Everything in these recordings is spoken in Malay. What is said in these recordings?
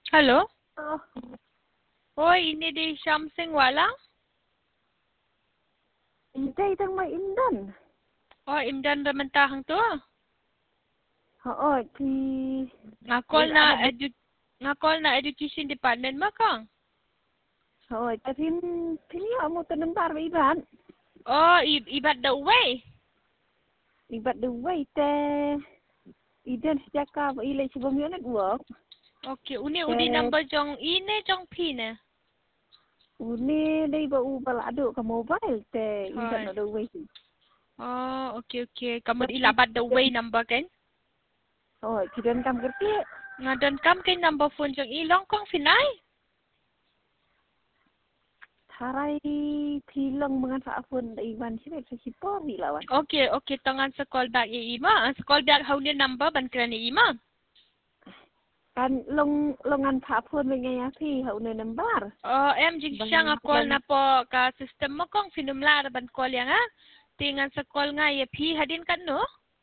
Halo? Oh, Hoi, ini di Syamsing Walang? Inday tang may Indan. Oh, Imdan Ramantahang to. Oo, thì Ngakol wala na na ba? ngakol na education department mo kang? Oo, tatin piniya mo tanong para iban. Oh, ibat the way. Ibat the way te Idan sejak ka ilay si Bumyo network. Okay, uni Te number jong ine jong pine. uni day ba ubal ado ka mobile te iban Hoi. na the way. Oh, okay. Kamu Tapi ilabat the way number kan? oh, kidan kam kerti. Ngadon kam kay number phone jong ilong kong finay. Taray pilang mga phone da iban sila sa sipori lawan. Okay, tangan sa call back ima. Ang sa call back how ni number ban kran ima. Kan longan phone may ngaya pi hau ne number. Oh, jing siya nga call Bang na po ka system mo kong finumla ban call yang ha. Tingan sa call nga ye pi hadin kan no?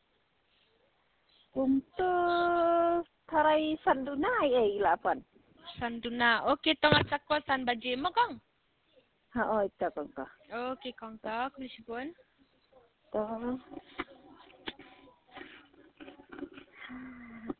untuk taray sandunay ay ilapan. Sanduna. Okay, tangan sa call san baje mo kong. Oo, ito ko. Okay, kong ta. Kulisipon. Ito.